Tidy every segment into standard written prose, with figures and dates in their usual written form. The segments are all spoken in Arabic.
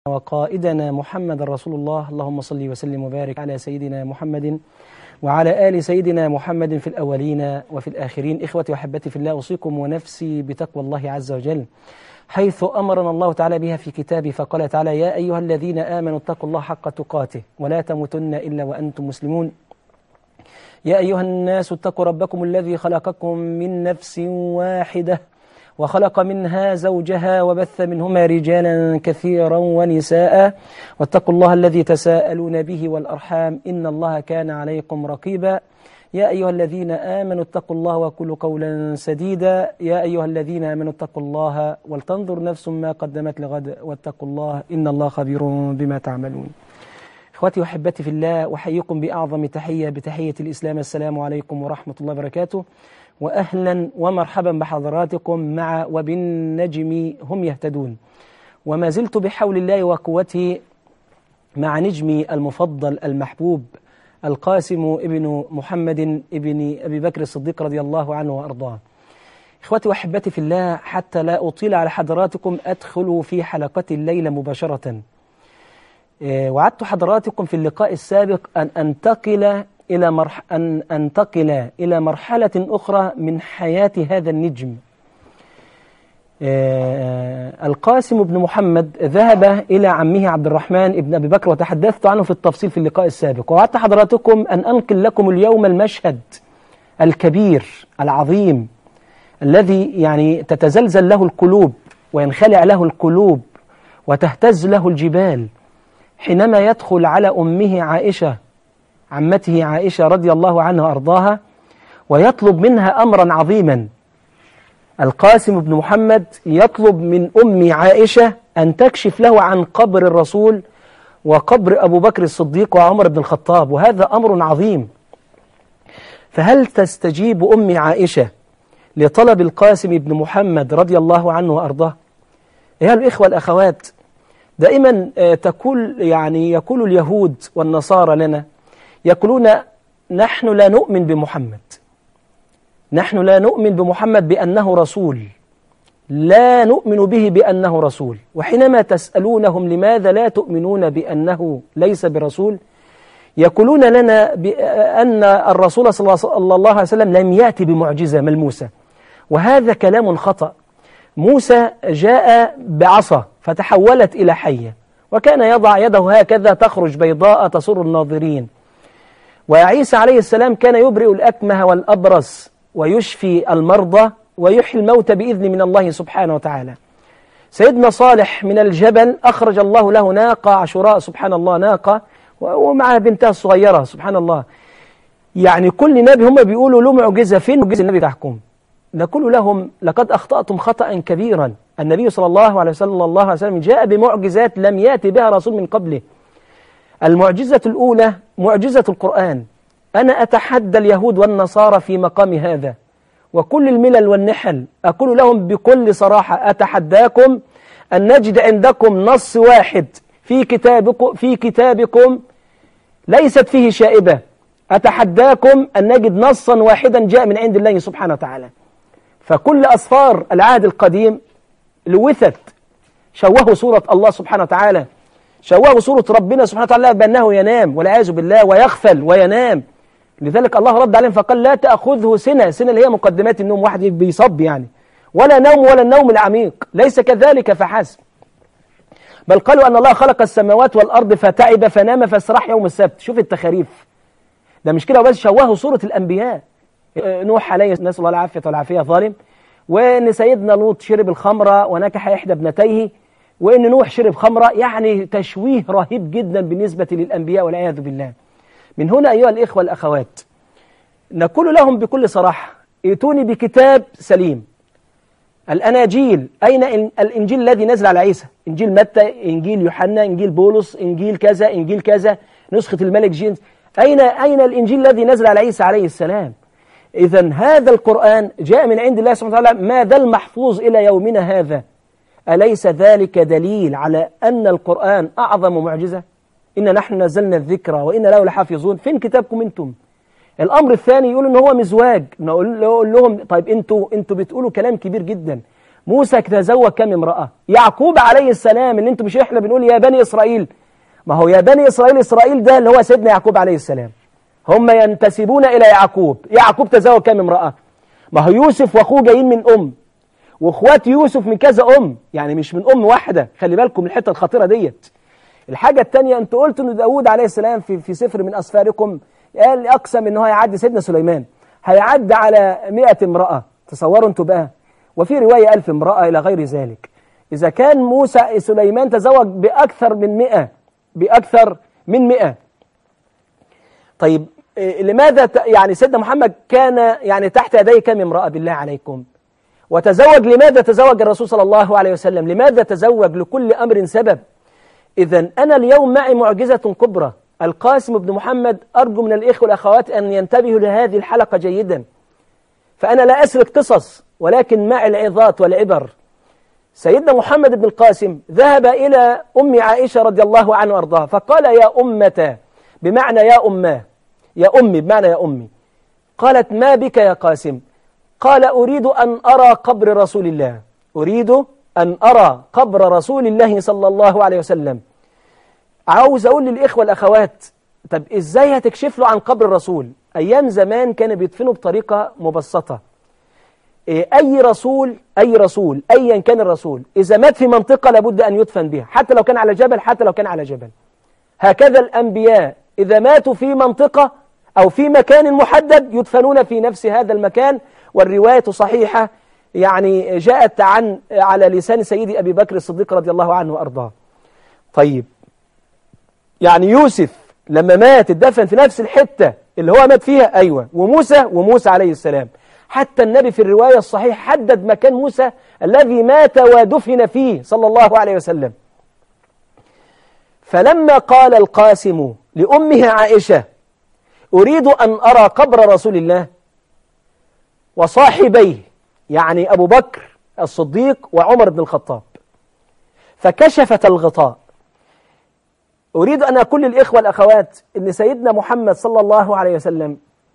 وقائدنا محمد رسول الله. اللهم صل وسلم وبارك على سيدنا محمد وعلى آل سيدنا محمد في الأولين وفي الآخرين. إخوتي وأحبتي في الله، أوصيكم ونفسي بتقوى الله عز وجل، حيث أمرنا الله تعالى بها في كتابه، فقال تعالى: يا أيها الذين آمنوا اتقوا الله حق تقاته ولا تموتن إلا وأنتم مسلمون. يا أيها الناس اتقوا ربكم الذي خلقكم من نفس واحدة وخلق منها زوجها وبث منهما رجالا كثيرا ونساء، واتقوا الله الذي تساءلون به والأرحام إن الله كان عليكم رقيبا. يا أيها الذين آمنوا اتقوا الله وقولوا قولا سديدا. يا أيها الذين آمنوا اتقوا الله ولتنظر نفس ما قدمت لغد واتقوا الله إن الله خبير بما تعملون. إخوتي وأحبتي في الله، أحييكم بأعظم تحية، بتحية الإسلام. السلام عليكم ورحمة الله وبركاته، وأهلا ومرحبا بحضراتكم مع وبالنجم هم يهتدون. وما زلت بحول الله وقوته مع نجمي المفضل المحبوب القاسم ابن محمد ابن أبي بكر الصديق رضي الله عنه وأرضاه. إخوتي وأحبتي في الله، حتى لا أطيل على حضراتكم أدخل في حلقة الليلة مباشرة. وعدت حضراتكم في اللقاء السابق أن أنتقل إلى مرحلة أخرى من حياة هذا النجم. القاسم بن محمد ذهب إلى عمه عبد الرحمن ابن أبي بكر، وتحدثت عنه في التفصيل في اللقاء السابق. ووعدت حضراتكم أن أنقل لكم اليوم المشهد الكبير العظيم الذي يعني تتزلزل له القلوب وينخلع له القلوب وتهتز له الجبال، حينما يدخل على أمه عائشة، عمته عائشة رضي الله عنها وأرضاها، ويطلب منها أمرا عظيما. القاسم بن محمد يطلب من أم عائشة أن تكشف له عن قبر الرسول وقبر أبو بكر الصديق وعمر بن الخطاب، وهذا أمر عظيم. فهل تستجيب أم عائشة لطلب القاسم بن محمد رضي الله عنه وأرضاه؟ أيها الإخوة الأخوات، دائما يقول اليهود والنصارى لنا، يقولون: نحن لا نؤمن بمحمد، نحن لا نؤمن بمحمد بأنه رسول، لا نؤمن به بأنه رسول. وحينما تسألونهم لماذا لا تؤمنون بأنه ليس برسول، يقولون لنا بأن الرسول صلى الله عليه وسلم لم يأتي بمعجزة ملموسة، وهذا كلام خطأ. موسى جاء بعصا فتحولت إلى حية، وكان يضع يده هكذا تخرج بيضاء تسر الناظرين. وعيسى عليه السلام كان يبرئ الأكمه والأبرص ويشفي المرضى ويحيي الموتى بإذن من الله سبحانه وتعالى. سيدنا صالح من الجبل أخرج الله له ناقة عاشوراء، سبحان الله، ناقة ومعها بنتها الصغيرة، سبحان الله. يعني كل نبي هم بيقولوا له معجزة، فين معجزة النبي تحكم؟ نقول لهم: لقد أخطأتم خطأ كبيرا. النبي صلى الله عليه وسلم جاء بمعجزات لم يأتي بها رسول من قبله. المعجزة الأولى معجزة القرآن. أنا أتحدى اليهود والنصارى في مقام هذا، وكل الملل والنحل أقول لهم بكل صراحة: أتحداكم أن نجد عندكم نص واحد في كتابكم ليست فيه شائبة. أتحداكم أن نجد نصا واحدا جاء من عند الله سبحانه وتعالى. فكل أصفار العهد القديم لوثت، شوهوا صورة الله سبحانه وتعالى، شوهوا صورة ربنا سبحانه وتعالى بأنه ينام والعياذ بالله، ويغفل وينام. لذلك الله رد عليهم فقال: لا تأخذه سنة اللي هي مقدمات النوم، واحد بيصب يعني، ولا نوم ولا النوم العميق، ليس كذلك فحسب، بل قالوا أن الله خلق السماوات والأرض فتعب فنام فاستراح يوم السبت. شوف التخاريف، ده مش كده بس، شوهوا صورة الأنبياء. نوح عليه نسأل الله العافية والعافية ظالم، وأن سيدنا لوط شرب الخمرة ونكح إحدى ابنتيه، وأن نوح شرب خمرة. يعني تشويه رهيب جدا بالنسبة للأنبياء والعياذ بالله. من هنا أيها الإخوة الأخوات، نقول لهم بكل صراحة: ائتوني بكتاب سليم. الأناجيل، أين الإنجيل الذي نزل على عيسى؟ إنجيل متى، إنجيل يوحنا، إنجيل بولس، إنجيل كذا، إنجيل كذا، نسخة الملك جيمس. أين الإنجيل الذي نزل على عيسى عليه السلام؟ إذن هذا القرآن جاء من عند الله سبحانه وتعالى، ما ذا المحفوظ إلى يومنا هذا. أليس ذلك دليل على أن القرآن أعظم معجزة؟ إن نحن نزلنا الذكر وإن له لحافظون. فين كتابكم أنتم؟ الأمر الثاني يقول إن هو مزواج. نقول لهم: طيب أنتوا بتقولوا كلام كبير جدا، موسى تزوج كم امرأة؟ يعقوب عليه السلام اللي انتم مش احنا بنقول يا بني إسرائيل، ما هو يا بني إسرائيل، إسرائيل ده اللي هو سيدنا يعقوب عليه السلام، هم ينتسبون إلى يعقوب. يعقوب تزوج كم امرأة؟ ما هو يوسف وأخوه جايين من أم، وأخوات يوسف من كذا أم، يعني مش من أم واحدة. خلي بالكم الحتة الخطيرة ديت. الحاجة الثانية، أنتوا قلتوا إن داود عليه السلام في سفر من أسفاركم قال أقسم إن هو هيعدي سيدنا سليمان، هيعدي على 100 امرأة. تصوروا أنتوا بقى، وفي رواية 1000 امرأة إلى غير ذلك. إذا كان سليمان تزوج بأكثر من 100، بأكثر من 100، طيب لماذا يعني سيدنا محمد كان يعني تحت يديه كم امرأة بالله عليكم؟ وتزوج، لماذا تزوج الرسول صلى الله عليه وسلم؟ لماذا تزوج؟ لكل أمر سبب. إذن أنا اليوم معي معجزة كبرى. القاسم بن محمد، أرجو من الإخوة والأخوات أن ينتبهوا لهذه الحلقة جيدا، فأنا لا أسرد قصص ولكن معي العظات والعبر. سيدنا محمد بن القاسم ذهب إلى أم عائشة رضي الله عنها وأرضاها فقال يا أمة، بمعنى يا أماه، يا أمي بمعنى يا أمي. قالت ما بك يا قاسم؟ قال أريد أن أرى قبر رسول الله، أريد أن أرى قبر رسول الله صلى الله عليه وسلم. عاوز أقول للإخوة والأخوات، طب إزاي هتكشف له عن قبر الرسول؟ أيام زمان كانوا بيدفنوا بطريقة مبسطة. أي رسول أيا كان الرسول إذا مات في منطقة لابد أن يدفن بها، حتى لو كان على جبل، حتى لو كان على جبل. هكذا الأنبياء إذا ماتوا في منطقة أو في مكان محدد يدفنون في نفس هذا المكان. والرواية صحيحة، يعني جاءت على لسان سيدي أبي بكر الصديق رضي الله عنه وأرضاه. طيب يعني يوسف لما مات اتدفن في نفس الحتة اللي هو مات فيها، أيوة، وموسى عليه السلام. حتى النبي في الرواية الصحيح حدد مكان موسى الذي مات ودفن فيه صلى الله عليه وسلم. فلما قال القاسم لأمه عائشة أريد أن أرى قبر رسول الله وصاحبيه، يعني أبو بكر الصديق وعمر بن الخطاب، فكشفت الغطاء. أريد أن أقول للإخوة والأخوات أن سيدنا محمد صلى الله عليه وسلم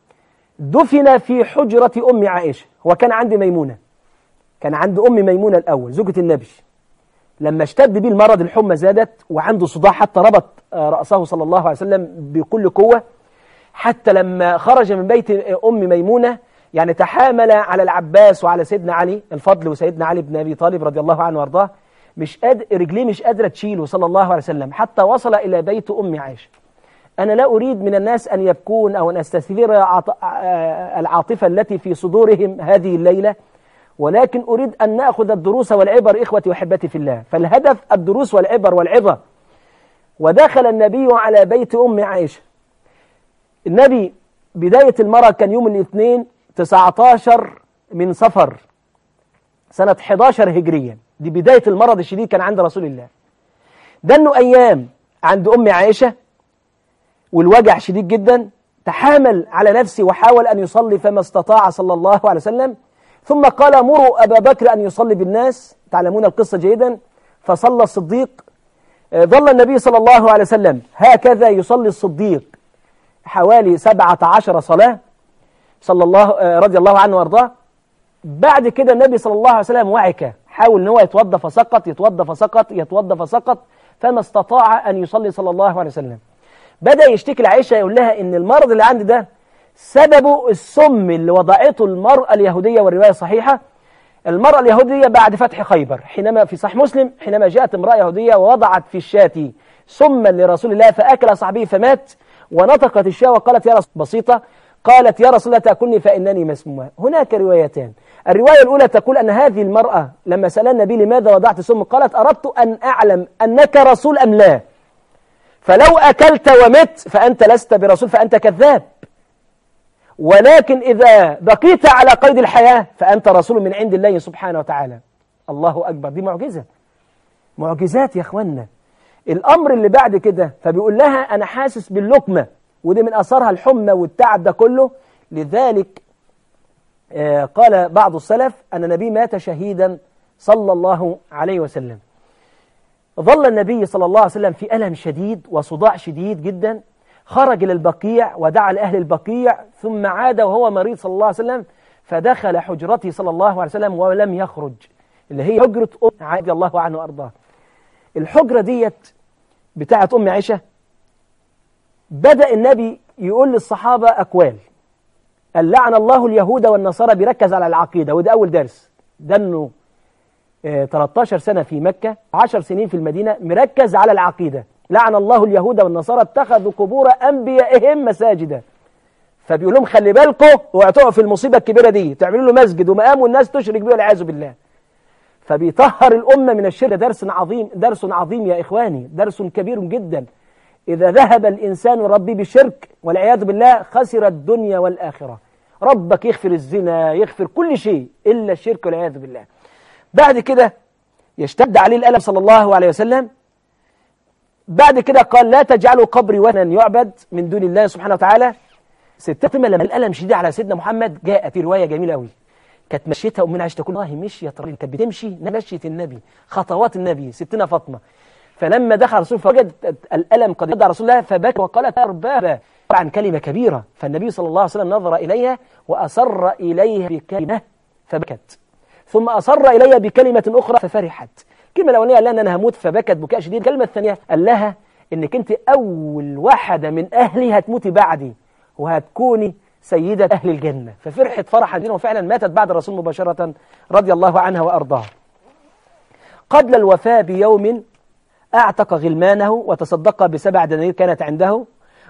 دفن في حجرة أم عائشة. هو كان عند ميمونة، كان عند أم ميمونة الأول زوجة النبي. لما اشتد به المرض، الحمى زادت وعنده صداع، حتى ربط رأسه صلى الله عليه وسلم بكل قوة. حتى لما خرج من بيت أم ميمونة يعني تحامل على العباس وعلى سيدنا علي الفضل وسيدنا علي بن أبي طالب رضي الله عنه وارضاه، رجليه مش قادرة تشيله صلى الله عليه وسلم، حتى وصل إلى بيت أم عائشة. أنا لا أريد من الناس أن يبكون أو أن أستثير العاطفة التي في صدورهم هذه الليلة، ولكن أريد أن نأخذ الدروس والعبر إخوتي وحبتي في الله. فالهدف الدروس والعبر والعظة. ودخل النبي على بيت أم عائشة. النبي بداية المرض كان يوم الاثنين 19 من صفر سنة 11 هجريا، دي بداية المرض الشديد كان عند رسول الله. ده أنه أيام عند أم عائشة والوجع شديد جدا، تحامل على نفسه وحاول أن يصلي فما استطاع صلى الله عليه وسلم. ثم قال مروا أبا بكر أن يصلي بالناس، تعلمون القصة جيدا. فصلى الصديق، ظل النبي صلى الله عليه وسلم هكذا يصلي الصديق حوالي 17 صلاة صلى الله رضي الله عنه وارضاه. بعد كده النبي صلى الله عليه وسلم وعك، حاول ان هو يتوضى فسقط، يتوضى فسقط، يتوضى فسقط، فما استطاع أن يصلي صلى الله عليه وسلم. بدأ يشتكي لعائشة، يقول لها إن المرض اللي عندي ده سببه السم اللي وضعته المرأة اليهودية. والرواية صحيحة، المرأة اليهودية بعد فتح خيبر، حينما في صحيح مسلم حينما جاءت امرأة يهودية ووضعت في الشاة سما لرسول الله فأكل صاحبه فمات، ونطقت الشاة وقالت يا رسول بسيطة، قالت يا رسول الله تأكلني فإنني مسمومة. هناك روايتان. الرواية الأولى تقول أن هذه المرأة لما سأل النبي لماذا وضعت سم، قالت أردت أن أعلم أنك رسول أم لا، فلو أكلت ومت فأنت لست برسول فأنت كذاب، ولكن إذا بقيت على قيد الحياة فأنت رسول من عند الله سبحانه وتعالى. الله أكبر، دي معجزة، معجزات يا أخوانا. الأمر اللي بعد كده فبيقول لها أنا حاسس باللقمة، ودي من أثرها الحمى والتعب ده كله. لذلك قال بعض السلف أن النبي مات شهيدا صلى الله عليه وسلم. ظل النبي صلى الله عليه وسلم في ألم شديد وصداع شديد جدا، خرج إلى البقيع ودعا لأهل البقيع، ثم عاد وهو مريض صلى الله عليه وسلم، فدخل حجرته صلى الله عليه وسلم ولم يخرج. اللي هي حجرة أم عائشة رضي الله عنها وأرضاها. الحجرة ديت بتاعت أم عائشة بدأ النبي يقول للصحابة أقوال، قال لعن الله اليهود والنصارى، بيركز على العقيدة، وده أول درس، ده إنه 13 سنة في مكة 10 سنين في المدينة مركز على العقيدة. لعن الله اليهود والنصارى اتخذوا قبور أنبيائهم مساجدا. فبيقول لهم خلي بالكم وهتقعوا في المصيبة الكبيرة دي، تعملوا له مسجد ومقام والناس تشرك به والعياذ بالله. فبيطهر الأمة من الشرك. درس عظيم، درس عظيم يا إخواني، درس كبير جدا. إذا ذهب الإنسان ربي بالشرك والعياذ بالله خسر الدنيا والآخرة. ربك يغفر الزنا، يغفر كل شيء إلا الشرك والعياذ بالله. بعد كده يشتد عليه الألم صلى الله عليه وسلم. بعد كده قال لا تجعلوا قبري وثنا يعبد من دون الله سبحانه وتعالى. ست فاطمة لما الألم شديد على سيدنا محمد جاءت في رواية جميلة قوي، كانت مشيتها أمنا عائشة تقول والله مشيت كانت بتمشي مشيت النبي خطوات النبي ستنا فاطمة. فلما دخل الرسول فوجد الألم قد يدعى رسول الله فبكى وقال تربابا، طبعا كلمة كبيرة. فالنبي صلى الله عليه وسلم نظر إليها وأصر إليها بكلمة فبكت، ثم أصر إليها بكلمة أخرى ففرحت. الكلمة الأولانية قال لها أن أنا هموت فبكت بكاء شديد. الكلمة الثانية قال لها إنك أنت أول واحدة من أهلي هتموتي بعدي وهتكوني سيدة أهل الجنة. ففرحت فرحا جدا وفعلا ماتت بعد الرسول مباشرة رضي الله عنها وأرضاها. قبل الوفاة بيوم أعتق غلمانه وتصدق ب7 دنانير كانت عنده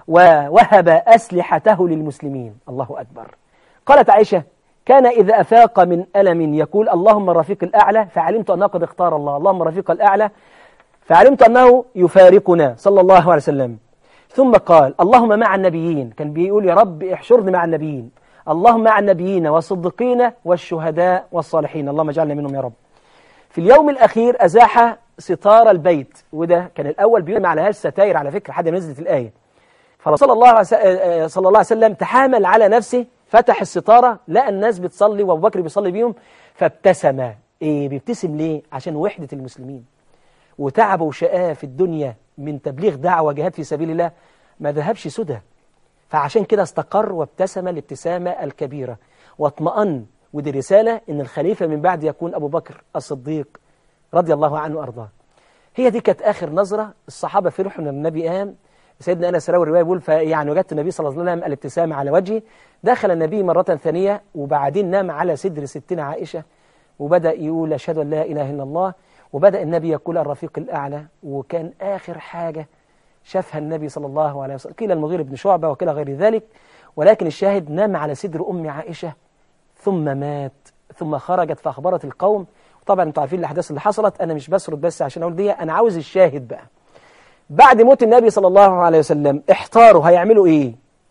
ووهب أسلحته للمسلمين. الله أكبر. قالت عائشة كان إذا أفاق من ألم يقول اللهم الرفيق الأعلى، فعلمت أنه قد اختار الله، اللهم الرفيق الأعلى، فعلمت أنه يفارقنا صلى الله عليه وسلم. ثم قال اللهم مع النبيين، كان بيقول يا رب احشرني مع النبيين، اللهم مع النبيين والصديقين والشهداء والصالحين، اللهم اجعلنا منهم يا رب. في اليوم الأخير أزاح ستار البيت، وده كان الأول بيقول ما عليهاش ستاير على فكرة لحد ما نزلت الآية. فصلى الله عليه وسلم تحامل على نفسه، فتح الستارة لقى الناس بتصلي وأبو بكر بيصلي بيهم فابتسم. بيبتسم ليه؟ عشان وحدة المسلمين وتعبه وشقاه في الدنيا من تبليغ دعوة جهاد في سبيل الله ما ذهبش سدى، فعشان كده استقر وابتسم الابتسامة الكبيرة واطمأن. ودي رسالة إن الخليفة من بعد يكون أبو بكر الصديق رضي الله عنه وأرضاه. هي دي كانت آخر نظرة. الصحابة فرحوا أن النبي قام. سيدنا أنس راوي الرواية بيقول يعني وجدت النبي صلى الله عليه وسلم الابتسامة على وجهه. دخل النبي مرة ثانية وبعدين نام على صدر ستنا عائشة وبدأ يقول أشهد أن لا إله إلا الله، وبدأ النبي يقول الرفيق الأعلى. وكان آخر حاجة شافها النبي صلى الله عليه وسلم قيل المغيرة بن شعبة وكلا غير ذلك، ولكن الشاهد نام على صدر أم عائشة ثم مات، ثم خرجت فأخبرت القوم. طبعا انتوا عارفين الأحداث اللي حصلت، أنا مش بسرد بس عشان أقول دي، أنا عاوز الشاهد بقى. بعد موت النبي صلى الله عليه وسلم احتاروا هيعملوا إيه؟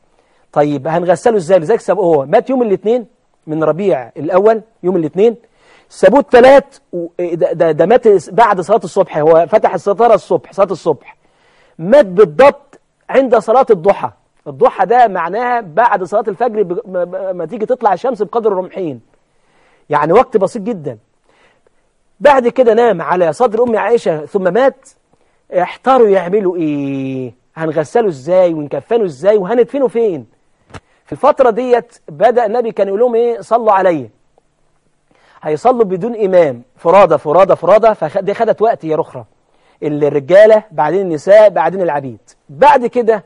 طيب هنغسله إزاي؟ لذلك سابوه، هو مات يوم الاثنين من ربيع الأول، يوم الاثنين سابوه الثلاث، ده مات بعد صلاة الصبح. هو فتح الستارة الصبح صلاة الصبح، مات بالضبط عند صلاة الضحى. الضحى ده معناها بعد صلاة الفجر ما تيجي تطلع الشمس بقدر الرمحين، يعني وقت بسيط جدا. بعد كده نام على صدر أم عائشة ثم مات. احتاروا يعملوا ايه؟ هنغسله ازاي ونكفنه ازاي وهندفنه فين؟ في الفترة ديت بدأ النبي كان يقول لهم ايه؟ صلوا علي. هيصلوا بدون إمام، فرادة فرادة فرادة. فدي خدت وقت يا رخرة، الرجالة بعدين النساء بعدين العبيد. بعد كده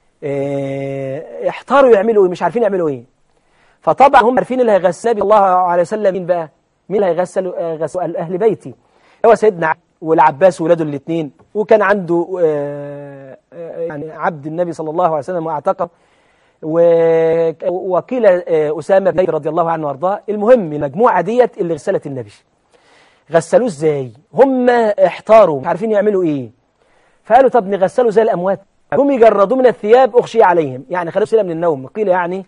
احتاروا يعملوا ايه، مش عارفين يعملوا ايه. فطبعا هم عارفين اللي هيغسل النبي الله عليه وسلم مين بقى؟ مين اللي هيغسل أهل بيتي؟ هو سيدنا علي والعباس ولاده الاثنين، وكان عنده يعني عبد النبي صلى الله عليه وسلم واعتقه، وقيل أسامة بن زيد رضي الله عنه وارضاه. المهم المجموعة ديت اللي غسلت النبي. غسلوه ازاي؟ هم احتاروا مش عارفين يعملوا ايه، فقالوا طب نغسله زي الأموات. هم يجردوا من الثياب أغشي عليهم، يعني خلوا سلة من النوم. قيل يعني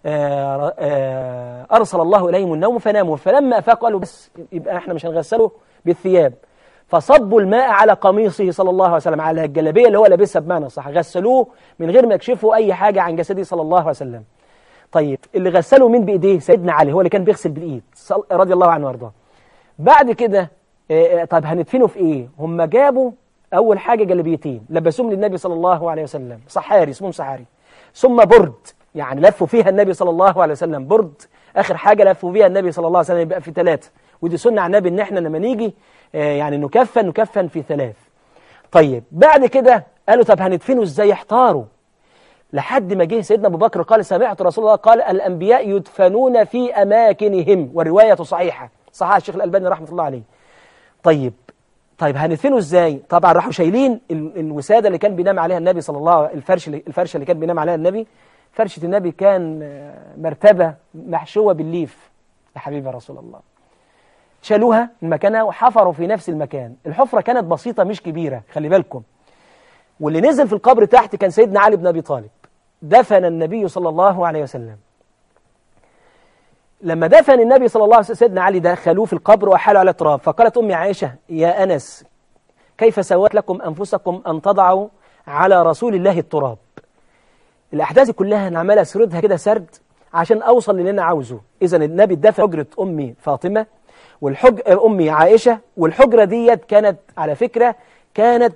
أرسل الله إليهم النوم فناموا، فلما أفاقوا قالوا بس يبقى احنا مش هنغسله بالثياب. فصبوا الماء على قميصه صلى الله عليه وسلم، على الجلابية اللي هو لابسها بمعنى صح، غسلوه من غير ما يكشفوا أي حاجة عن جسده صلى الله عليه وسلم. طيب اللي غسلوا مين بإيديه؟ سيدنا علي، هو اللي كان بيغسل بالإيد رضي الله عنه وارضاه. بعد كده طيب هندفنه في إيه؟ هم جابوا أول حاجة جلابيتين لبسوهم للنبي صلى الله عليه وسلم، صحاري اسمهم صحاري، ثم برد يعني لفوا فيها النبي صلى الله عليه وسلم برد. آخر حاجة لفوا فيها النبي صلى الله عليه وسلم يبقى في 3، ودي سنة عن النبي إن إحنا لما نيجي يعني نكفن في 3. طيب بعد كده قالوا طب هندفنه إزاي؟ احتاروا لحد ما جه سيدنا أبو بكر قال سمعت رسول الله قال الأنبياء يدفنون في أماكنهم، والرواية صحيحة، صححها الشيخ الألباني رحمة الله عليه. طيب هندفنه ازاي؟ طبعا راحوا شايلين الوسادة اللي كان بينام عليها النبي صلى الله عليه وسلم، الفرشة اللي كان بينام عليها النبي. فرشة النبي كان مرتبة محشوة بالليف يا حبيبي رسول الله. شالوها من مكانها وحفروا في نفس المكان. الحفرة كانت بسيطة مش كبيرة، خلي بالكم. واللي نزل في القبر تحت كان سيدنا علي بن أبي طالب. دفن النبي صلى الله عليه وسلم. لما دفن النبي صلى الله عليه وسلم سيدنا علي دخلوه في القبر وحالوا على التراب. فقالت أمي عائشة يا أنس كيف سوت لكم أنفسكم أن تضعوا على رسول الله التراب؟ الأحداث كلها أنا عمال أسردها كده سرد عشان أوصل للي أنا عاوزه. إذا النبي دفن حجرة أمي فاطمة أمي عائشة، والحجرة ديت كانت على فكرة كانت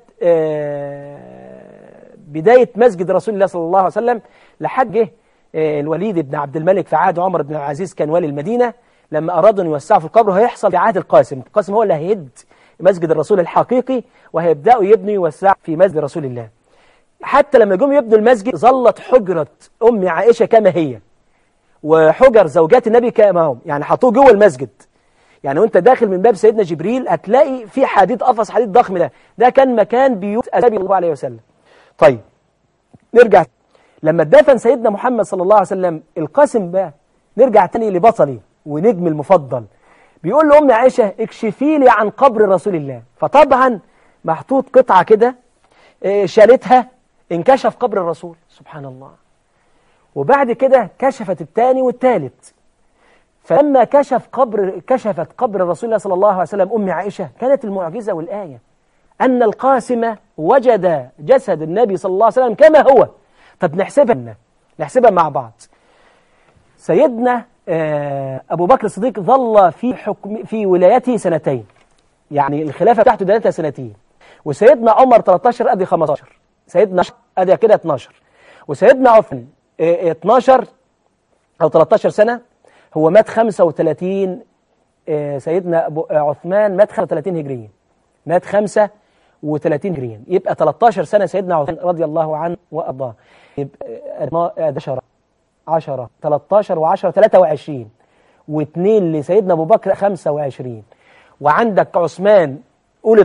بداية مسجد رسول الله صلى الله عليه وسلم. لحد جه الوليد بن عبد الملك في عهد عمر بن العزيز كان والي المدينة، لما أرادوا أن يوسعوا في القبر هيحصل في عهد القاسم. القاسم هو اللي هيهد مسجد الرسول الحقيقي وهيبدأوا يبنوا يوسعوا في مسجد رسول الله. حتى لما جم يبنوا المسجد ظلت حجرة أم عائشة كما هي، وحجر زوجات النبي كما هم، يعني حطوه جوه المسجد. يعني وانت داخل من باب سيدنا جبريل هتلاقي في حديد، قفص حديد ضخم. ده كان مكان بيوت النبي صلى الله عليه وسلم. طيب نرجع لما اتدفن سيدنا محمد صلى الله عليه وسلم القاسم بقى، نرجع تاني لبطلي ونجم المفضل. بيقول لأم عائشة اكشفي لي عن قبر رسول الله. فطبعا محطوط قطعة كده شالتها، انكشف قبر الرسول سبحان الله. وبعد كده كشفت الثاني والثالث. فلما كشفت قبر رسول الله صلى الله عليه وسلم أم عائشة، كانت المعجزة والآية أن القاسم وجد جسد النبي صلى الله عليه وسلم كما هو. طب نحسبها مع بعض. سيدنا أبو بكر الصديق ظل في ولايته 2 يعني الخلافة بتاعته 3 سنتين. وسيدنا عمر 13 أدي 15، سيدنا أدي كده 12، وسيدنا عثمان 12 أو 13 سنة. هو مات 35. سيدنا عثمان مات 35 هجريا، مات 35 هجريا، يبقى 13 سنة سيدنا عثمان رضي الله عنه وأرضاه. يبقى 10 13 و10 23 و2 لسيدنا أبو بكر 25. وعندك عثمان قول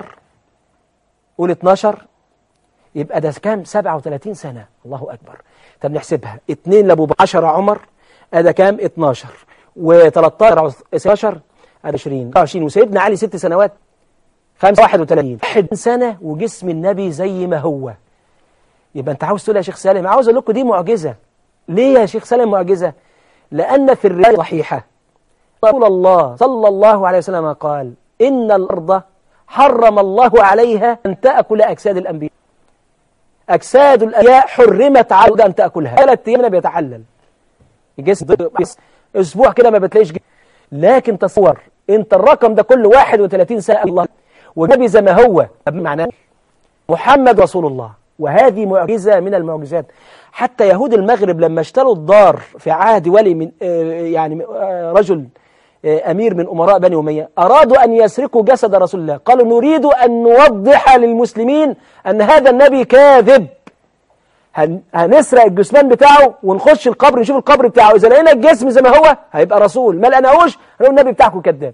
12 يبقى ده كام؟ 37 سنة. الله أكبر. طب نحسبها 2 لأبو بكر 10 عمر هذا كام؟ 12 و13 16 20 وسيدنا علي 6 سنوات 31 سنة وجسم النبي زي ما هو. يبقى أنت عاوز تقول يا شيخ سالم، عاوز أقول لكم دي معجزة. ليه يا شيخ سالم معجزة؟ لأن في الرواية صحيحة رسول الله صلى الله عليه وسلم قال إن الأرض حرم الله عليها أن تأكل أجساد الأنبياء. أجساد الأنبياء حرمت على أن تأكلها. 3 أيام بيتحلل الجسم، أسبوع كده ما بتلاقيش جسم. لكن تصور أنت الرقم ده كله 31 سنة الله والنبي زي ما هو، معناه محمد رسول الله. وهذه معجزة من المعجزات. حتى يهود المغرب لما اشتروا الدار في عهد ولي من رجل أمير من أمراء بني أمية، أرادوا أن يسرقوا جسد رسول الله. قالوا نريد أن نوضح للمسلمين أن هذا النبي كاذب. هنسرق الجثمان بتاعه ونخش القبر نشوف القبر بتاعه، إذا لقينا الجسم زي ما هو هيبقى رسول، ما لقيناهوش هنقول النبي بتاعكم كذاب.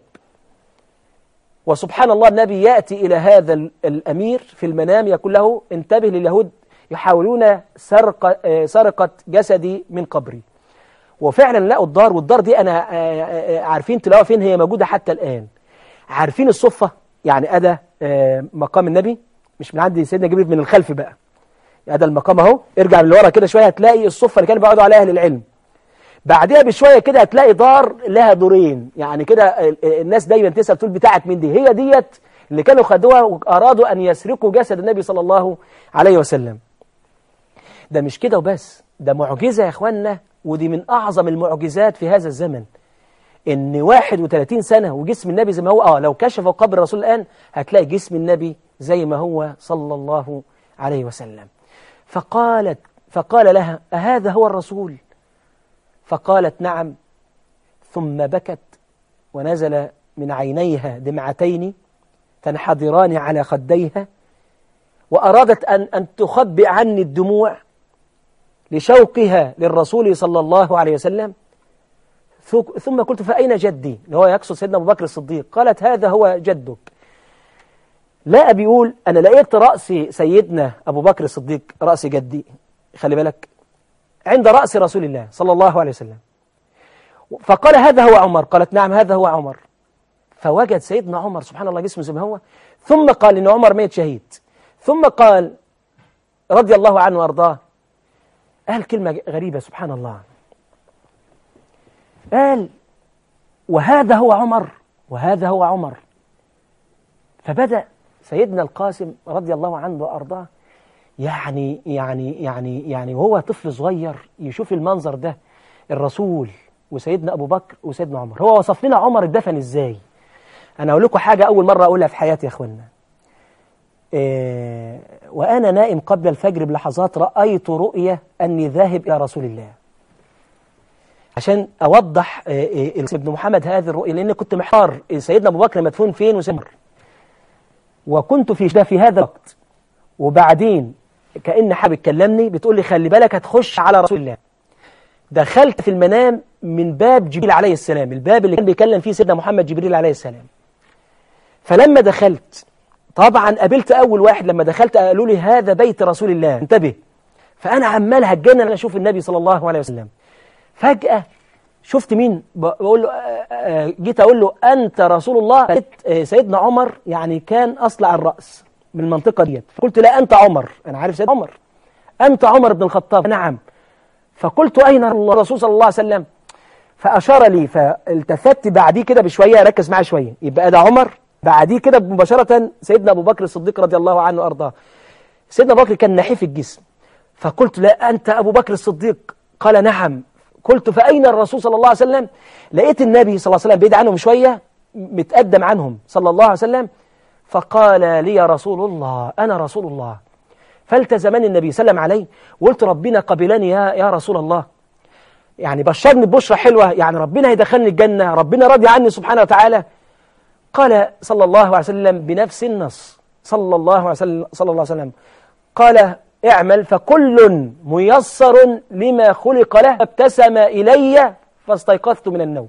وسبحان الله النبي يأتي إلى هذا الأمير في المنام يقول له انتبه لليهود يحاولون سرقة جسدي من قبري. وفعلا لقوا الدار، والدار دي أنا عارفين تلاقوها فين، هي موجودة حتى الآن. عارفين الصفة يعني أدا مقام النبي، مش من عند سيدنا جبريل، من الخلف بقى أدا المقام أهو. ارجع من ورا كده شوية هتلاقي الصفة اللي كانوا بيقعدوا عليها أهل العلم. بعدها بشوية كده هتلاقي دار لها دورين، يعني كده الناس دايما تسأل تقول بتاعت مين دي؟ هي ديت اللي كانوا خدوها وأرادوا أن يسرقوا جسد النبي صلى الله عليه وسلم. ده مش كده وبس، ده معجزة يا إخواننا، ودي من أعظم المعجزات في هذا الزمن. إن 31 سنة وجسم النبي زي ما هو. لو كشفوا قبر الرسول الآن هتلاقي جسم النبي زي ما هو صلى الله عليه وسلم. فقال لها أهذا هو الرسول؟ فقالت نعم. ثم بكت ونزل من عينيها دمعتين تنحدران على خديها، وأرادت أن تخبئ عني الدموع لشوقها للرسول صلى الله عليه وسلم. ثم قلت فأين جدي؟ اللي هو يقصد سيدنا أبو بكر الصديق. قالت هذا هو جدك. لا بيقول أنا لقيت رأس سيدنا أبو بكر الصديق، رأس جدي خلي بالك، عند رأس رسول الله صلى الله عليه وسلم. فقال هذا هو عمر. قالت نعم هذا هو عمر. فوجد سيدنا عمر سبحان الله جسمه زي ما هو، ثم قال إن عمر ميت شهيد، ثم قال رضي الله عنه وأرضاه، قال كلمة غريبة سبحان الله، قال وهذا هو عمر وهذا هو عمر. فبدأ سيدنا القاسم رضي الله عنه وأرضاه يعني وهو طفل صغير يشوف المنظر ده، الرسول وسيدنا أبو بكر وسيدنا عمر. هو وصف لنا عمر اتدفن ازاي. أنا أقول لكم حاجة أول مرة أقولها في حياتي يا أخوانا. وأنا نائم قبل الفجر بلحظات رأيت رؤية أني ذاهب إلى رسول الله. عشان أوضح ابن محمد هذه الرؤية، لأن كنت محتار سيدنا أبو بكر مدفون فين وسمر، وكنت في هذا الوقت. وبعدين كأن حابب تكلمني بتقول لي خلي بالك هتخش على رسول الله. دخلت في المنام من باب جبريل عليه السلام، الباب اللي كان بيكلم فيه سيدنا محمد جبريل عليه السلام. فلما دخلت طبعا قابلت أول واحد، لما دخلت قالوا لي هذا بيت رسول الله انتبه. فأنا عمال هتجنن أن أشوف النبي صلى الله عليه وسلم. فجأة شفت مين؟ بقول له جيت أقول له أنت رسول الله. سيدنا عمر يعني كان أصلع الرأس من المنطقة ديت. فقلت لا أنت عمر، أنا عارف سيدنا عمر، أنت عمر بن الخطاب. نعم. فقلت أين الرسول صلى الله عليه وسلم؟ فأشار لي، فالتفت بعديه كده بشوية، ركز معي شوية، يبقى ده عمر. بعديه كده مباشرة سيدنا أبو بكر الصديق رضي الله عنه وأرضاه. سيدنا أبو بكر كان نحيف الجسم. فقلت لا أنت أبو بكر الصديق؟ قال نعم. قلت فأين الرسول صلى الله عليه وسلم؟ لقيت النبي صلى الله عليه وسلم بعيد عنهم شوية، متقدم عنهم صلى الله عليه وسلم. فقال لي يا رسول الله أنا رسول الله. فالتزمني النبي سلم عليه، وقلت ربنا قبلني يا رسول الله، يعني بشرني ببشرة حلوة، يعني ربنا هيدخلني الجنة، ربنا راضي عني سبحانه وتعالى. قال صلى الله عليه وسلم بنفس النص صلى الله عليه وسلم قال اعمل فكل ميسر لما خلق له، ابتسم إلي فاستيقظت من النوم.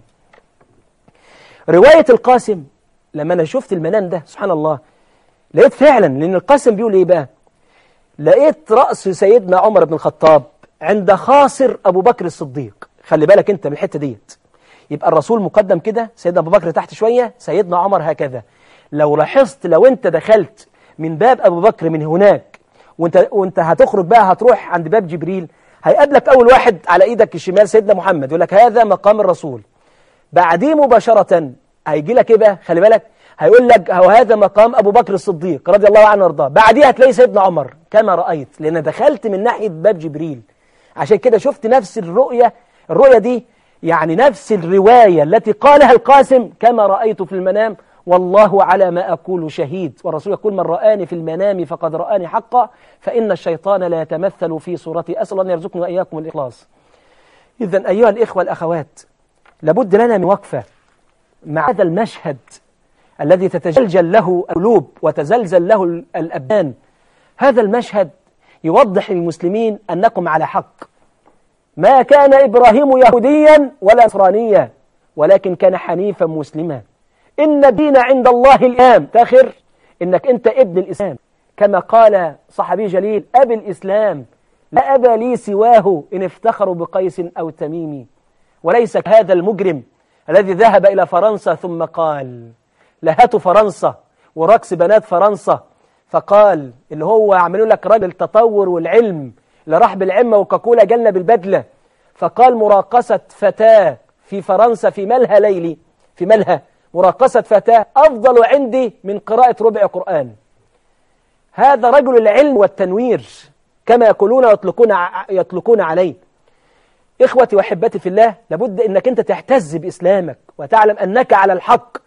رواية القاسم لما أنا شفت المنام ده سبحان الله لقيت فعلا، لأن القاسم بيقول إيه بقى؟ لقيت رأس سيدنا عمر بن الخطاب عند خاصر أبو بكر الصديق. خلي بالك أنت من الحتة ديت، يبقى الرسول مقدم كده، سيدنا أبو بكر تحت شوية، سيدنا عمر هكذا. لو لاحظت لو أنت دخلت من باب أبو بكر من هناك وانت هتخرج بقى هتروح عند باب جبريل، هيقابلك أول واحد على إيدك الشمال سيدنا محمد، يقول لك هذا مقام الرسول. بعديه مباشرة هيجي لك إيه بقى؟ خلي بالك، هيقول لك هذا مقام أبو بكر الصديق رضي الله عنه وارضاه. بعديه هتلاقي سيدنا عمر كما رأيت، لأن دخلت من ناحية باب جبريل. عشان كده شفت نفس الرؤية دي، يعني نفس الرواية التي قالها القاسم كما رأيت في المنام، والله على ما أقول شهيد. والرسول يقول من رآني في المنام فقد رآني حقا، فإن الشيطان لا يتمثل في صورتي. أسأل أن يرزقنا وإياكم الإخلاص. إذن أيها الإخوة الأخوات، لابد لنا من وقفة مع هذا المشهد الذي تتزلزل له القلوب وتزلزل له الأبدان. هذا المشهد يوضح للمسلمين أنكم على حق. ما كان إبراهيم يهوديا ولا نصرانيا، ولكن كان حنيفا مسلما. إن الدين عند الله الإسلام. تاخر إنك أنت ابن الإسلام، كما قال صحابي جليل أبي الإسلام لا أبا لي سواه إن افتخروا بقيس أو تميم. وليس هذا المجرم الذي ذهب إلى فرنسا ثم قال لهاتوا فرنسا ورقص بنات فرنسا، فقال اللي هو عملوا لك راجل التطور والعلم اللي راح بالعمة وكاكولا جالنا بالبدلة، فقال مراقصة فتاة في فرنسا في ملهى ليلي، في ملهى مراقصة فتاة أفضل عندي من قراءة ربع قرآن. هذا رجل العلم والتنوير كما يقولون يطلقون عليه. إخوتي وأحبتي في الله، لابد أنك أنت تحتز بإسلامك وتعلم أنك على الحق،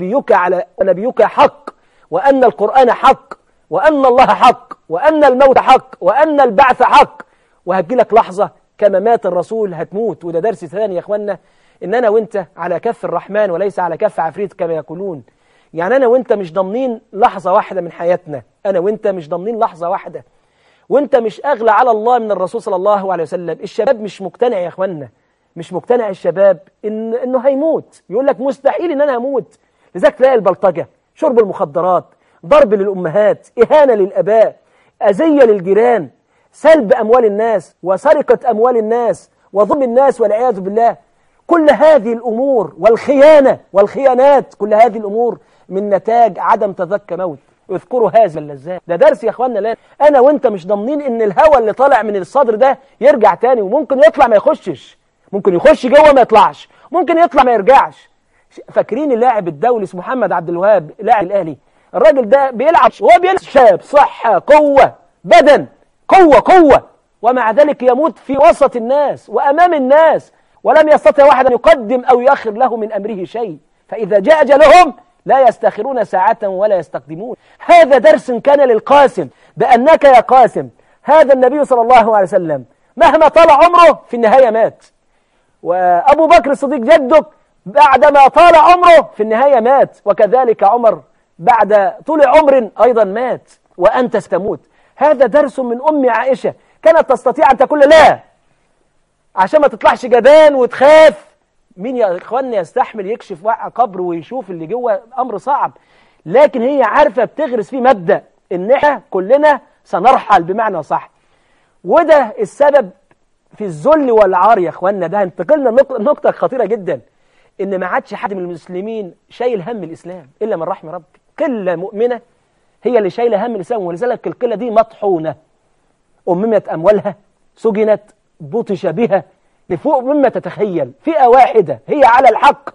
ونبيك حق، وأن القرآن حق، وأن الله حق، وأن الموت حق، وأن البعث حق. وهتجي لك لحظة كما مات الرسول هتموت، وده درس ثاني يا أخوانا، إن أنا وإنت على كف الرحمن وليس على كف عفريت كما يقولون. يعني أنا وإنت مش ضامنين لحظة واحدة من حياتنا، أنا وإنت مش ضامنين لحظة واحدة، وإنت مش أغلى على الله من الرسول صلى الله عليه وسلم. الشباب مش مقتنع يا إخوانا، مش مقتنع الشباب إنه هيموت. يقول لك مستحيل إن أنا هموت. لذلك تلاقي البلطجة، شرب المخدرات، ضرب للأمهات، إهانة للأباء، أذية للجيران، سلب أموال الناس وسرقة أموال الناس وظلم الناس والعياذ بالله. كل هذه الأمور والخيانة والخيانات، كل هذه الأمور من نتاج عدم تذكى موت. اذكروا هذا اللذات. ده درس يا اخوانا. لا انا وانت مش ضامنين ان الهواء اللي طالع من الصدر ده يرجع تاني، وممكن يطلع ما يخشش، ممكن يخش جوه ما يطلعش، ممكن يطلع ما يرجعش. فاكرين اللاعب الدولي اسمه محمد عبد الوهاب لاعب الاهلي؟ الراجل ده بيلعب وهو بيلعب شاب، صحة، قوة بدن، قوة، ومع ذلك يموت في وسط الناس وامام الناس، ولم يستطع واحد ان يقدم او يؤخر له من امره شيء. فاذا جاء اجلهم لا يستأخرون ساعة ولا يستقدمون. هذا درس كان للقاسم، بأنك يا قاسم هذا النبي صلى الله عليه وسلم مهما طال عمره في النهاية مات، وأبو بكر الصديق جدك بعدما طال عمره في النهاية مات، وكذلك عمر بعد طول عمر أيضا مات، وأنت ستموت. هذا درس من أم عائشة، كانت تستطيع أن تقول لا عشان ما تطلعش جبان وتخاف. مين يا إخواني يستحمل يكشف وقع قبر ويشوف اللي جوه؟ أمر صعب. لكن هي عارفة بتغرس فيه مبدأ إن إحنا كلنا سنرحل بمعنى صح، وده السبب في الذل والعار يا إخواننا. ده انتقلنا نقطة خطيرة جدا، إن ما عادش حد من المسلمين شايل هم الإسلام إلا من رحم ربي. قلة مؤمنة هي اللي شايلة هم الإسلام، ولذلك القلة دي مطحونة، أممت أموالها، سجنت، بطش بها لفوق مما تتخيل. فئة واحدة هي على الحق،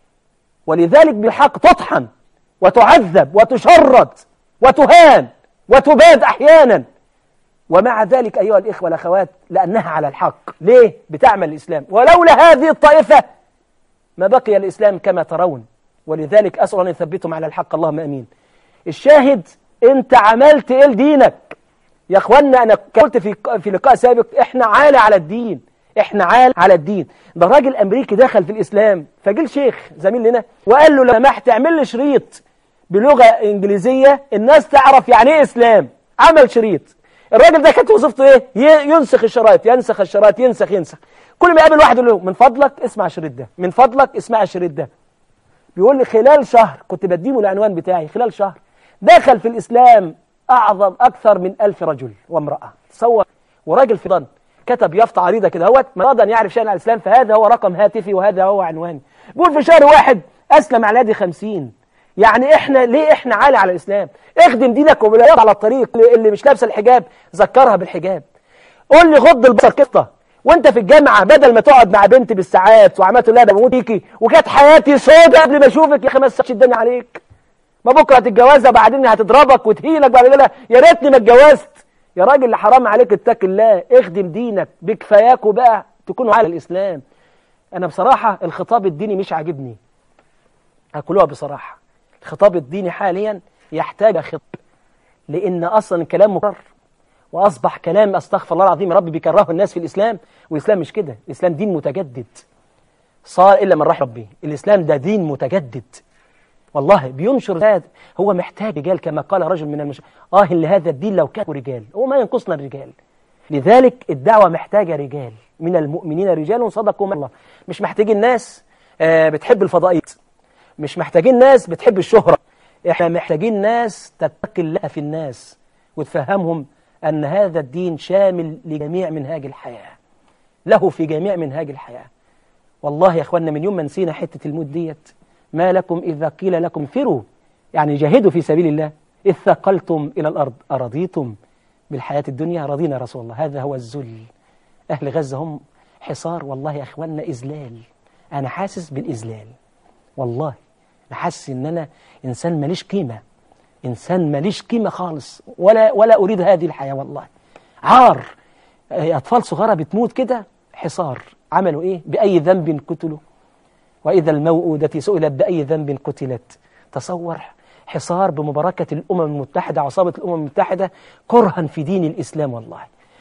ولذلك بالحق تطحن وتعذب وتشرد وتهان وتباد أحيانا، ومع ذلك أيها الإخوة والأخوات لأنها على الحق. ليه؟ بتعمل الإسلام. ولولا هذه الطائفة ما بقي الإسلام كما ترون. ولذلك أسأل أن يثبتهم على الحق، اللهم أمين. الشاهد، أنت عملت إيه لدينك يا أخوانا؟ أنا قلت في لقاء سابق إحنا عالة على الدين، إحنا عال على الدين. ده راجل أمريكي دخل في الإسلام، فجل شيخ زميل لنا وقال له لو سمحت اعمل لي شريط بلغة إنجليزية الناس تعرف يعني إيه إسلام. عمل شريط. الراجل ده كانت وظيفته إيه؟ ينسخ الشرايط، ينسخ الشرايط، ينسخ. كل ما يقابل واحد يقول له من فضلك اسمع الشريط ده، من فضلك اسمع الشريط ده. بيقول لي خلال شهر كنت بديله العنوان بتاعي، خلال شهر دخل في الإسلام أكثر من 1000 رجل وامرأة. تصور. وراجل فضان كتب يافطة عريضة كده اهوت: من أراد أن يعرف شيئا عن الإسلام فهذا هو رقم هاتفي وهذا هو عنواني. بيقول في شهر واحد أسلم على يدي 50. يعني إحنا ليه إحنا عالي على الإسلام؟ اخدم دينك وبلايات على الطريق. اللي مش لابسه الحجاب ذكرها بالحجاب. قول لي غض البصر قطة وانت في الجامعة، بدل ما تقعد مع بنت بالساعات وعملت لها بموت فيكي وكانت حياتي سودة قبل ما اشوفك، يا اخي ما تسكتش الدنيا عليك. ما بكره هتتجوزها بعدين هتضربك وتهينك بعد كده يا ريتني ما اتجوزت. يا راجل حرام عليك، اتق الله، اخدم دينك بكفاياك وبقى تكونوا على الإسلام. أنا بصراحة الخطاب الديني مش عاجبني، هقولوها بصراحة. الخطاب الديني حاليا يحتاج خطاب، لأن أصلا الكلام مكرر وأصبح كلام أستغفر الله العظيم ربي بيكرهه الناس في الإسلام. والإسلام مش كده، الإسلام دين متجدد صار إلا من رحم ربي. الإسلام ده دين متجدد والله، بينشر هذا. هو محتاج رجال كما قال رجل من لهذا الدين لو كانوا رجال. هو ما ينقصنا الرجال. لذلك الدعوة محتاجة رجال من المؤمنين رجال صدقوا مع الله. مش محتاجين ناس بتحب الفضائيات، مش محتاجين ناس بتحب الشهرة. احنا محتاجين ناس تتقي الله في الناس وتفهمهم أن هذا الدين شامل لجميع منهاج الحياة، له في جميع منهاج الحياة. والله يا أخوانا من يوم ما نسينا حتة الموت ديت، ما لكم إذا قيل لكم فروا، يعني جاهدوا في سبيل الله، إذ ثقلتم إلى الأرض أرضيتم بالحياة الدنيا؟ رضينا يا رسول الله. هذا هو الذل. أهل غزة هم حصار. والله يا أخوانا إذلال. أنا حاسس بالإذلال والله. أنا حاسس إن أنا إنسان ماليش قيمة، إنسان ماليش قيمة خالص، ولا أريد هذه الحياة والله. عار. أطفال صغيرة بتموت كده، حصار. عملوا إيه؟ بأي ذنب قتلوا؟ وإذا الموءودة سئلت بأي ذنب قتلت. تصور حصار بمباركة الأمم المتحدة، عصابة الأمم المتحدة، كرها في دين الإسلام والله.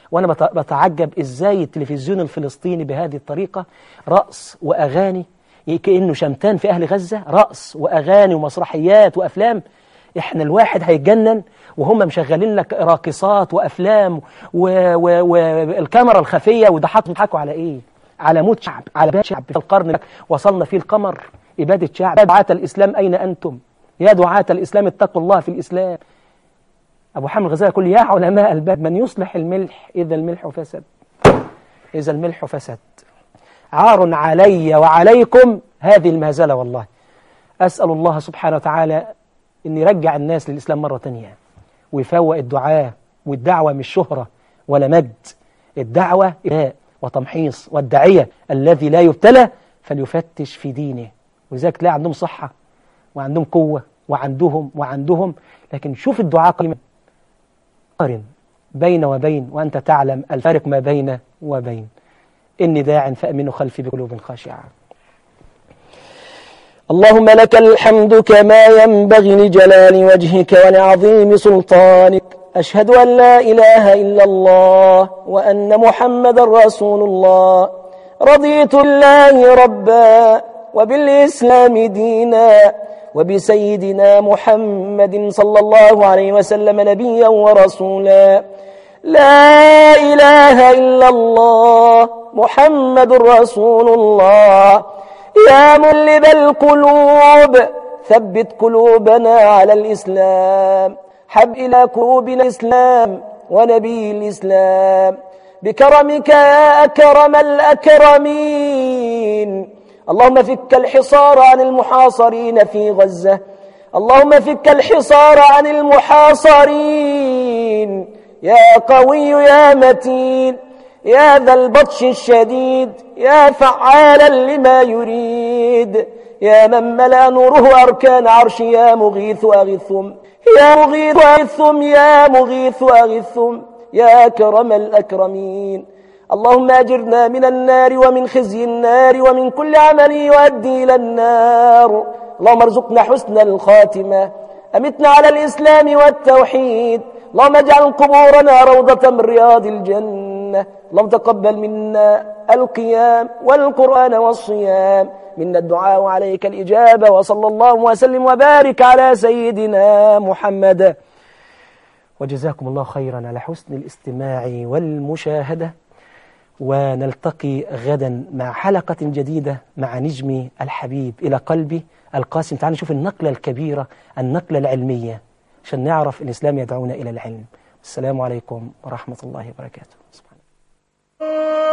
وأنا بتعجب إزاي التلفزيون الفلسطيني بهذه الطريقة، رقص وأغاني كأنه شمتان في أهل غزة، رقص وأغاني ومسرحيات وأفلام. إحنا الواحد هيتجنن وهم مشغلين لك راقصات وأفلام والكاميرا الخفية، وده حطوا على إيه؟ على موت شعب، على بات شعب في القرن وصلنا فيه القمر، إبادة شعب. يا دعاة الإسلام أين أنتم؟ يا دعاة الإسلام اتقوا الله في الإسلام. أبو حامد الغزالي يقول يا علماء الباب من يصلح الملح إذا الملح فسد، إذا الملح فسد. عار علي وعليكم هذه المهزلة والله. أسأل الله سبحانه وتعالى أن يرجع الناس للإسلام مرة تانية ويفوق الدعاء، والدعوة مش شهرة ولا مجد، الدعوة إباء وتمحيص، والداعية الذي لا يبتلى فليفتش في دينه. وذلك تلاقي عندهم صحة وعندهم قوة وعندهم، لكن شوف الدعاء قيمة. قارن بين وبين وأنت تعلم الفارق ما بين وبين. إني داع فأمن خلفي بقلوب خاشعة. اللهم لك الحمد كما ينبغي لجلال وجهك ولعظيم سلطانك. أشهد أن لا إله إلا الله وأن محمد رسول الله. رضيت بالله ربا وبالإسلام دينا وبسيدنا محمد صلى الله عليه وسلم نبيا ورسولا. لا إله إلا الله محمد رسول الله. يا مقلب القلوب ثبت قلوبنا على الإسلام. حب إلى قلوبنا الإسلام ونبي الإسلام بكرمك يا أكرم الأكرمين. اللهم فك الحصار عن المحاصرين في غزة. اللهم فك الحصار عن المحاصرين. يا قوي يا متين يا ذا البطش الشديد يا فعالا لما يريد. يا من ملأ نوره أركان عرش يا مغيث أغثهم، يا مغيث أغثهم، يا مغيث أغثهم، يا أكرم الأكرمين. اللهم أجرنا من النار ومن خزي النار ومن كل عمل يؤدي إلى النار. اللهم ارزقنا حسن الخاتمة. أمتنا على الإسلام والتوحيد. اللهم اجعل قبورنا روضة من رياض الجنة. اللهم تقبل منا القيام والقرآن والصيام، منا الدعاء عليك الإجابة. وصلى الله وسلم وبارك على سيدنا محمد. وجزاكم الله خيرا على حسن الاستماع والمشاهدة، ونلتقي غدا مع حلقة جديدة مع نجمي الحبيب إلى قلبي القاسم. تعالوا نشوف النقلة الكبيرة، النقلة العلمية، عشان نعرف الإسلام يدعونا إلى العلم. السلام عليكم ورحمة الله وبركاته.